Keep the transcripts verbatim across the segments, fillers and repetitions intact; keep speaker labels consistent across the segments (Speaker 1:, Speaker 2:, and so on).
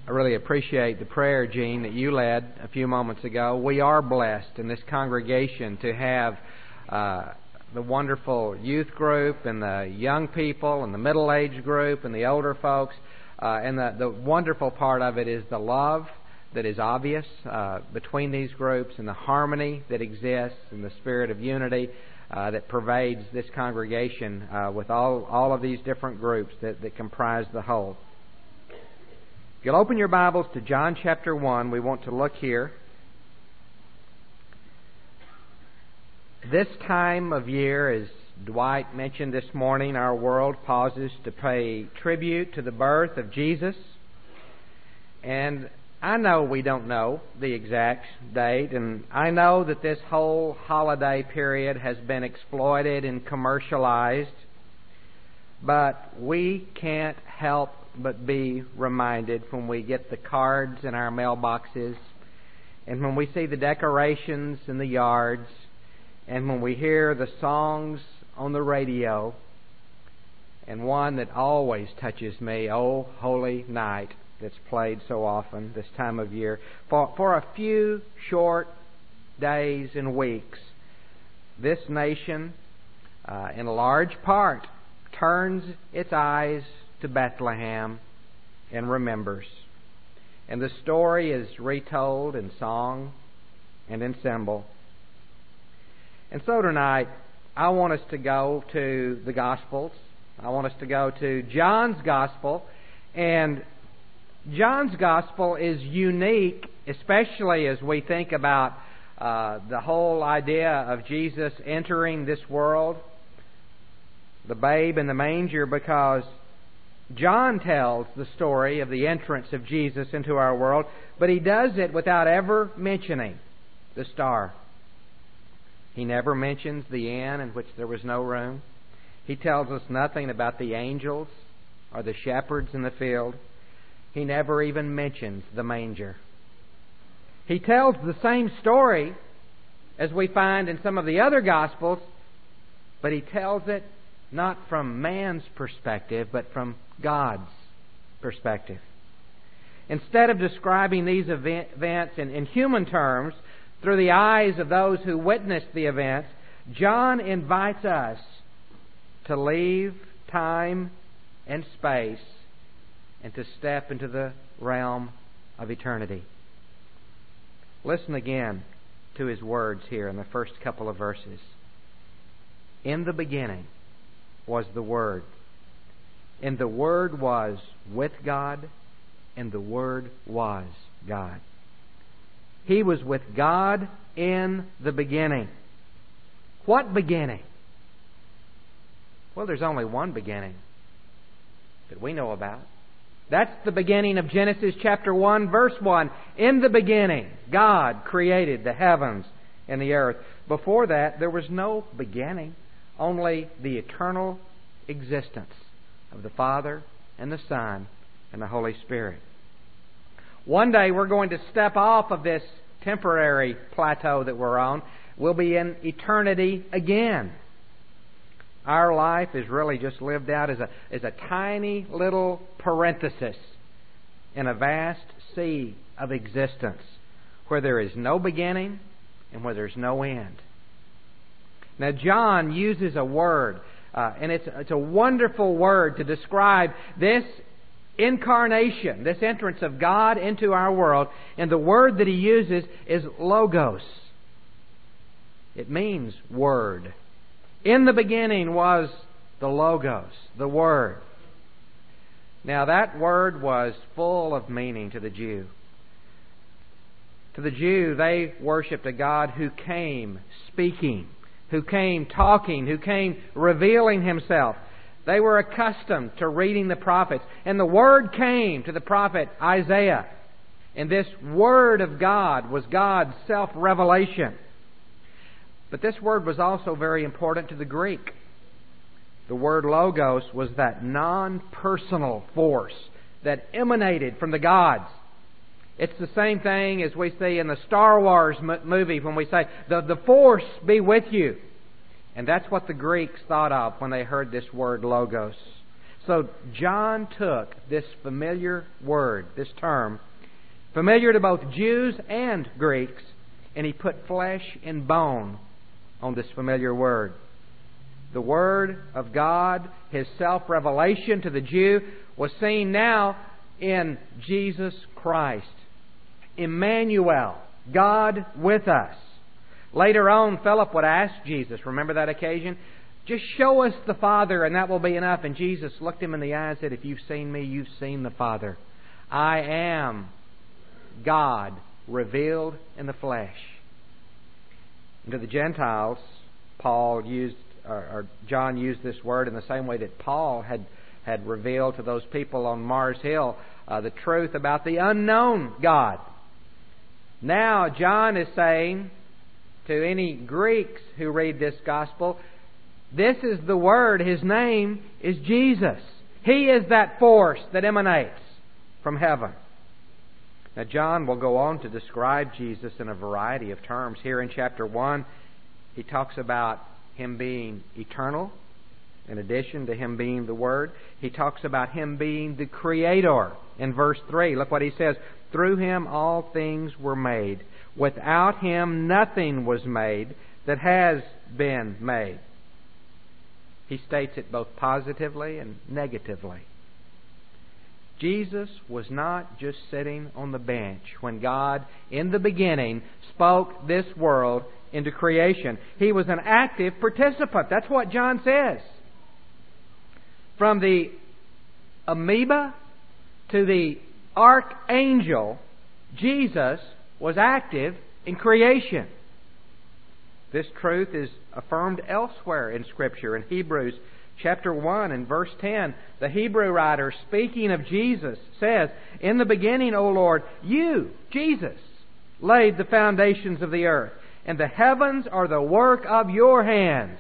Speaker 1: I really appreciate the prayer, Gene, that you led a few moments ago. We are blessed in this congregation to have uh, the wonderful youth group and the young people and the middle-aged group and the older folks. Uh, and the, the wonderful part of it is the love that is obvious uh, between these groups and the harmony that exists and the spirit of unity uh, that pervades this congregation uh, with all, all of these different groups that, that comprise the whole. If you'll open your Bibles to John chapter one, we want to look here. This time of year, as Dwight mentioned this morning, our world pauses to pay tribute to the birth of Jesus. And I know we don't know the exact date, and I know that this whole holiday period has been exploited and commercialized, but we can't help but be reminded when we get the cards in our mailboxes, and when we see the decorations in the yards, and when we hear the songs on the radio, and one that always touches me, "Oh, Holy Night," that's played so often this time of year. For, for a few short days and weeks, this nation, uh, in large part, turns its eyes to Bethlehem and remembers. And the story is retold in song and in symbol. And so tonight, I want us to go to the Gospels. I want us to go to John's Gospel. And John's Gospel is unique, especially as we think about uh, the whole idea of Jesus entering this world, the babe in the manger, because John tells the story of the entrance of Jesus into our world, but he does it without ever mentioning the star. He never mentions the inn in which there was no room. He tells us nothing about the angels or the shepherds in the field. He never even mentions the manger. He tells the same story as we find in some of the other Gospels, but he tells it not from man's perspective, but from God's perspective. Instead of describing these event, events in, in human terms, through the eyes of those who witnessed the events, John invites us to leave time and space and to step into the realm of eternity. Listen again to his words here in the first couple of verses. In the beginning was the Word, and the Word was with God, and the Word was God. He was with God in the beginning. What beginning? Well, there's only one beginning that we know about. That's the beginning of Genesis chapter one, verse one. In the beginning, God created the heavens and the earth. Before that, there was no beginning, only the eternal existence of the Father and the Son and the Holy Spirit. One day we're going to step off of this temporary plateau that we're on. We'll be in eternity again. Our life is really just lived out as a, as a tiny little parenthesis in a vast sea of existence where there is no beginning and where there's no end. Now, John uses a word, uh, and it's, it's a wonderful word to describe this incarnation, this entrance of God into our world. And the word that he uses is logos. It means word. In the beginning was the logos, the word. Now that word was full of meaning to the Jew. To the Jew, they worshipped a God who came speaking, who came talking, who came revealing Himself. They were accustomed to reading the prophets. And the Word came to the prophet Isaiah. And this Word of God was God's self-revelation. But this word was also very important to the Greek. The word logos was that non-personal force that emanated from the gods. It's the same thing as we see in the Star Wars movie when we say, the, the Force be with you. And that's what the Greeks thought of when they heard this word logos. So John took this familiar word, this term, familiar to both Jews and Greeks, and he put flesh and bone on this familiar word. The Word of God, His self-revelation to the Jew, was seen now in Jesus Christ. Emmanuel, God with us. Later on, Philip would ask Jesus, remember that occasion? Just show us the Father and that will be enough. And Jesus looked him in the eye and said, if you've seen me, you've seen the Father. I am God revealed in the flesh. And to the Gentiles, Paul used, or, or John used this word in the same way that Paul had, had revealed to those people on Mars Hill uh, the truth about the unknown God. Now John is saying to any Greeks who read this gospel, this is the Word. His name is Jesus. He is that force that emanates from heaven. Now John will go on to describe Jesus in a variety of terms. Here in chapter one, he talks about Him being eternal, in addition to Him being the Word. He talks about Him being the Creator. In verse three, look what he says. Through Him all things were made. Without Him nothing was made that has been made. He states it both positively and negatively. Jesus was not just sitting on the bench when God, in the beginning, spoke this world into creation. He was an active participant. That's what John says. From the amoeba to the archangel, Jesus was active in creation. This truth is affirmed elsewhere in Scripture. In Hebrews chapter one and verse ten, the Hebrew writer, speaking of Jesus, says, in the beginning, O Lord, you, Jesus, laid the foundations of the earth, and the heavens are the work of your hands.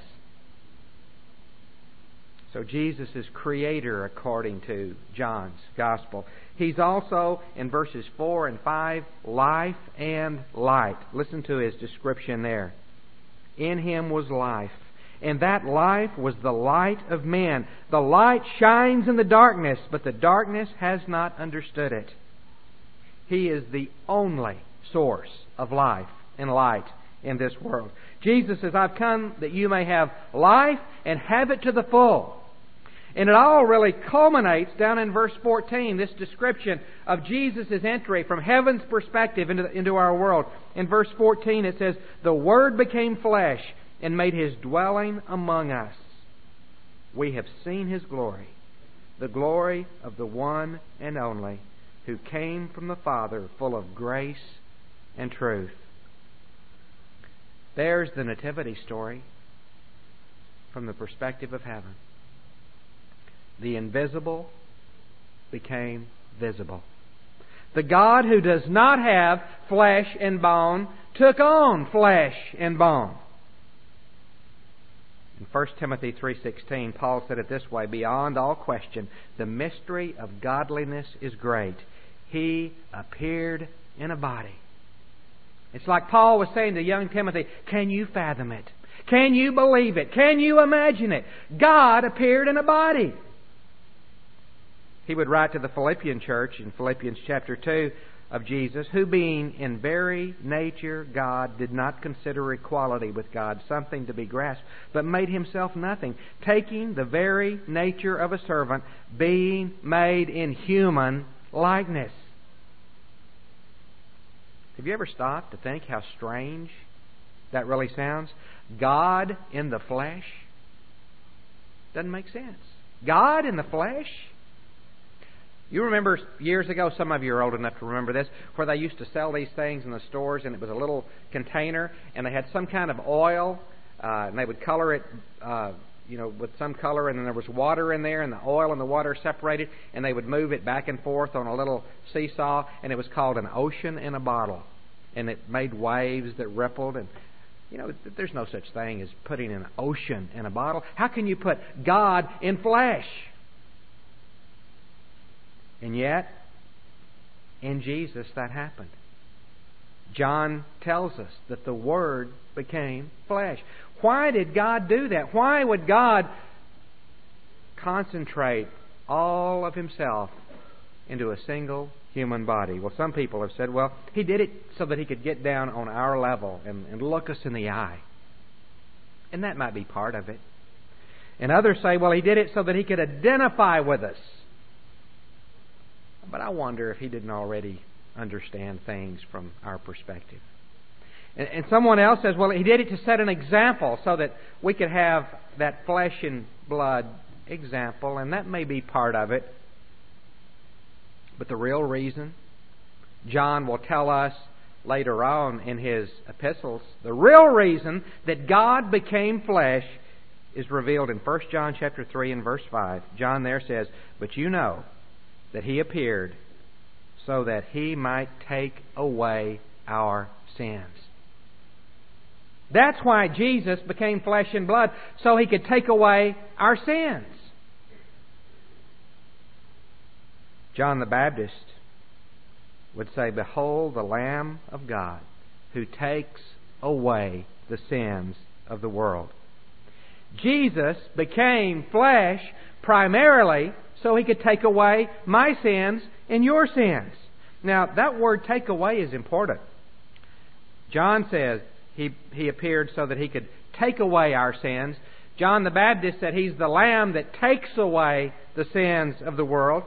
Speaker 1: So Jesus is Creator according to John's Gospel. He's also, in verses four and five, life and light. Listen to his description there. In Him was life, and that life was the light of men. The light shines in the darkness, but the darkness has not understood it. He is the only source of life and light in this world. Jesus says, I've come that you may have life and have it to the full. And it all really culminates down in verse fourteen, this description of Jesus' entry from heaven's perspective into, into our world. In verse fourteen it says, the Word became flesh and made His dwelling among us. We have seen His glory, the glory of the one and only, who came from the Father, full of grace and truth. There's the nativity story from the perspective of heaven. The invisible became visible. The God who does not have flesh and bone took on flesh and bone. In First Timothy three sixteen, Paul said it this way, beyond all question, the mystery of godliness is great. He appeared in a body. It's like Paul was saying to young Timothy, can you fathom it? Can you believe it? Can you imagine it? God appeared in a body. He would write to the Philippian church in Philippians chapter two of Jesus, who being in very nature God, did not consider equality with God something to be grasped, but made Himself nothing, taking the very nature of a servant, being made in human likeness. Have you ever stopped to think how strange that really sounds? God in the flesh? Doesn't make sense. God in the flesh? You remember years ago, some of you are old enough to remember this, where they used to sell these things in the stores, and it was a little container, and they had some kind of oil, uh, and they would color it, uh, you know, with some color, and then there was water in there, and the oil and the water separated, and they would move it back and forth on a little seesaw, and it was called an ocean in a bottle, and it made waves that rippled, and you know, there's no such thing as putting an ocean in a bottle. How can you put God in flesh? And yet, in Jesus, that happened. John tells us that the Word became flesh. Why did God do that? Why would God concentrate all of Himself into a single human body. Well, some people have said, well, He did it so that He could get down on our level and, and look us in the eye. And that might be part of it. And others say, well, He did it so that He could identify with us. But I wonder if He didn't already understand things from our perspective. And, and someone else says, well, He did it to set an example so that we could have that flesh and blood example, and that may be part of it. But the real reason, John will tell us later on in his epistles, the real reason that God became flesh is revealed in First John chapter three and verse five. John there says, "But you know that He appeared so that He might take away our sins." That's why Jesus became flesh and blood, so He could take away our sins. John the Baptist would say, "Behold the Lamb of God who takes away the sins of the world." Jesus became flesh primarily so He could take away my sins and your sins. Now, that word "take away" is important. John says He, he appeared so that He could take away our sins. John the Baptist said He's the Lamb that takes away the sins of the world.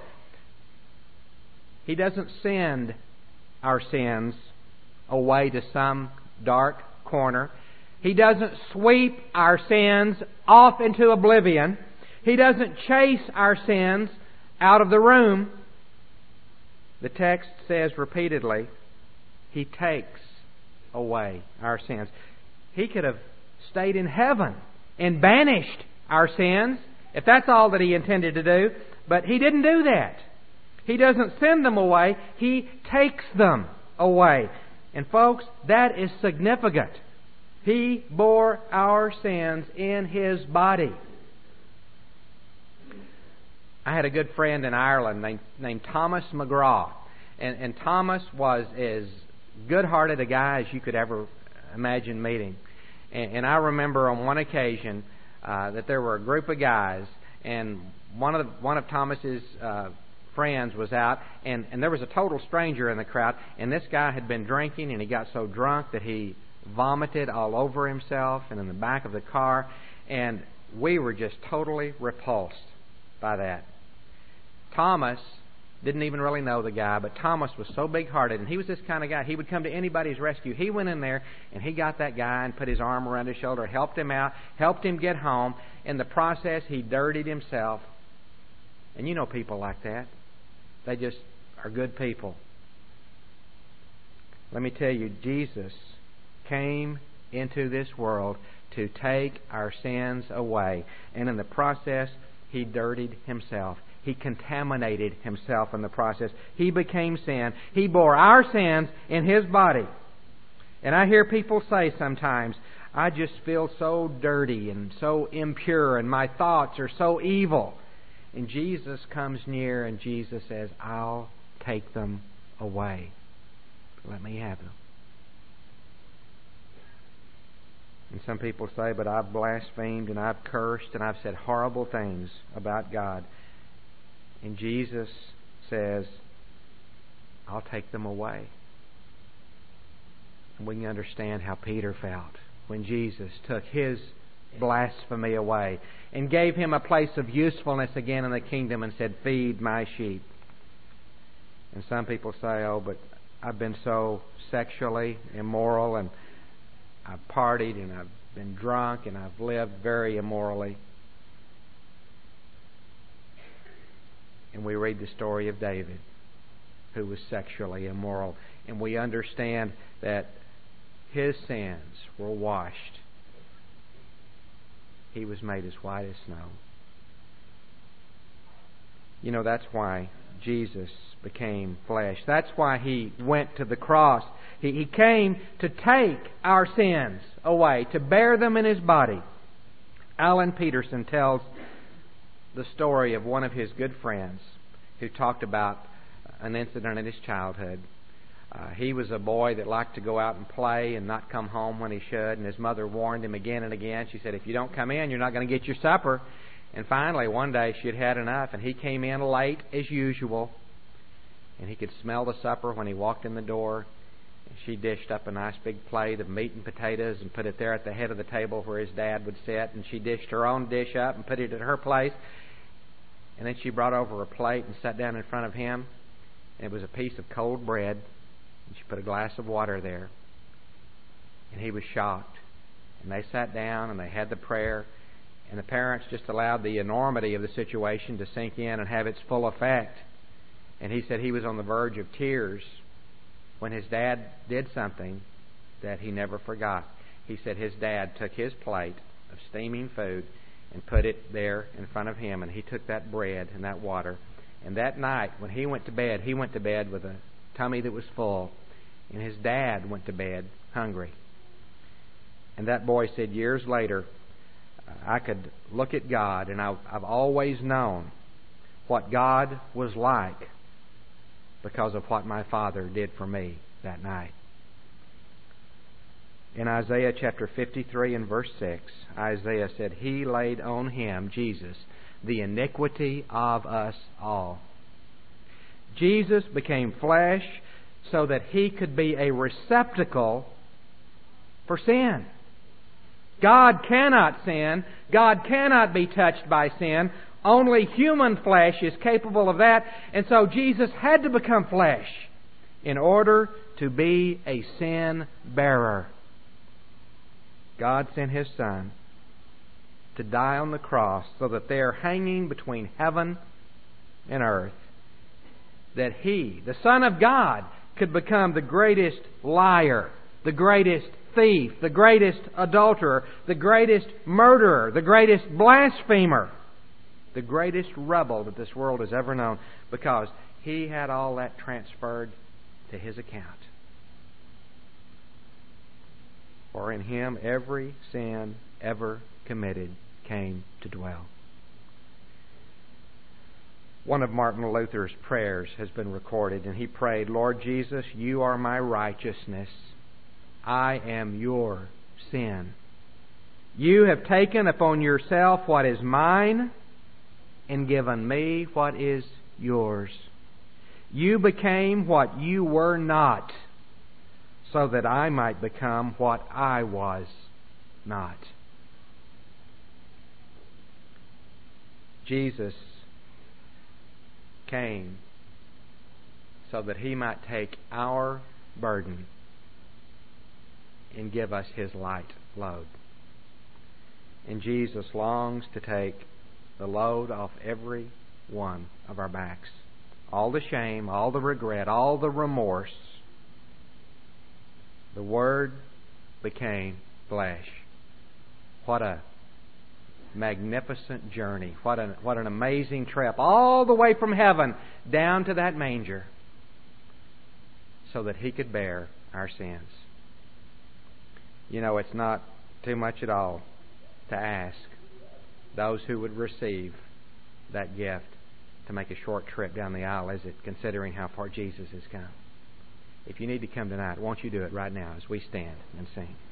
Speaker 1: He doesn't send our sins away to some dark corner. He doesn't sweep our sins off into oblivion. He doesn't chase our sins out of the room. The text says repeatedly, He takes away our sins. He could have stayed in heaven and banished our sins, if that's all that He intended to do, but He didn't do that. He doesn't send them away. He takes them away. And folks, that is significant. He bore our sins in His body. I had a good friend in Ireland named, named Thomas McGraw. And, and Thomas was as good-hearted a guy as you could ever imagine meeting. And, and I remember on one occasion uh, that there were a group of guys, and one of the, one of Thomas's uh, friends was out, and, and there was a total stranger in the crowd, and this guy had been drinking, and he got so drunk that he vomited all over himself and in the back of the car, and we were just totally repulsed by that. Thomas didn't even really know the guy, but Thomas was so big-hearted, and he was this kind of guy. He would come to anybody's rescue. He went in there, and he got that guy and put his arm around his shoulder, helped him out, helped him get home. In the process, he dirtied himself. And you know people like that. They just are good people. Let me tell you, Jesus came into this world to take our sins away. And in the process, He dirtied Himself. He contaminated Himself in the process. He became sin. He bore our sins in His body. And I hear people say sometimes, "I just feel so dirty and so impure, and my thoughts are so evil." And Jesus comes near and Jesus says, "I'll take them away. Let me have them." And some people say, "But I've blasphemed and I've cursed and I've said horrible things about God." And Jesus says, "I'll take them away." And we can understand how Peter felt when Jesus took his blasphemy away and gave him a place of usefulness again in the kingdom and said, "Feed my sheep." And some people say, "Oh, but I've been so sexually immoral, and I've partied and I've been drunk and I've lived very immorally." And we read the story of David, who was sexually immoral, and we understand that his sins were washed. He was made as white as snow. You know, that's why Jesus became flesh. That's why He went to the cross. He, he came to take our sins away, to bear them in His body. Alan Peterson tells the story of one of his good friends who talked about an incident in his childhood. Uh, he was a boy that liked to go out and play and not come home when he should, and his mother warned him again and again. She said, "If you don't come in, you're not going to get your supper." And finally, one day she had had enough, and he came in late as usual, and he could smell the supper when he walked in the door. And she dished up a nice big plate of meat and potatoes and put it there at the head of the table where his dad would sit, and she dished her own dish up and put it at her place. And then she brought over a plate and sat down in front of him, and it was a piece of cold bread, and she put a glass of water there. And he was shocked. And they sat down and they had the prayer, and the parents just allowed the enormity of the situation to sink in and have its full effect. And he said he was on the verge of tears when his dad did something that he never forgot. He said his dad took his plate of steaming food and put it there in front of him, and he took that bread and that water. And that night, when he went to bed, he went to bed with a tummy that was full, and his dad went to bed hungry. And that boy said years later, I could look at God, and I, I've always known what God was like because of what my Father did for me that night. In Isaiah chapter fifty-three and verse six, Isaiah said, He laid on Him, Jesus, the iniquity of us all. Jesus became flesh so that He could be a receptacle for sin. God cannot sin. God cannot be touched by sin. Only human flesh is capable of that. And so Jesus had to become flesh in order to be a sin bearer. God sent His Son to die on the cross so that there, hanging between heaven and earth, that He, the Son of God, could become the greatest liar, the greatest thief, the greatest adulterer, the greatest murderer, the greatest blasphemer, the greatest rebel that this world has ever known, because He had all that transferred to His account. For in Him every sin ever committed came to dwell. One of Martin Luther's prayers has been recorded, and he prayed, Lord Jesus, You are my righteousness. I am Your sin. You have taken upon Yourself what is mine and given me what is Yours. You became what You were not, so that I might become what I was not. Jesus came so that He might take our burden and give us His light load. And Jesus longs to take the load off every one of our backs. All the shame, all the regret, all the remorse. The Word became flesh. What a magnificent journey. What an, what an amazing trip. All the way from heaven down to that manger so that He could bear our sins. You know, it's not too much at all to ask those who would receive that gift to make a short trip down the aisle, is it, considering how far Jesus has come? If you need to come tonight, won't you do it right now as we stand and sing?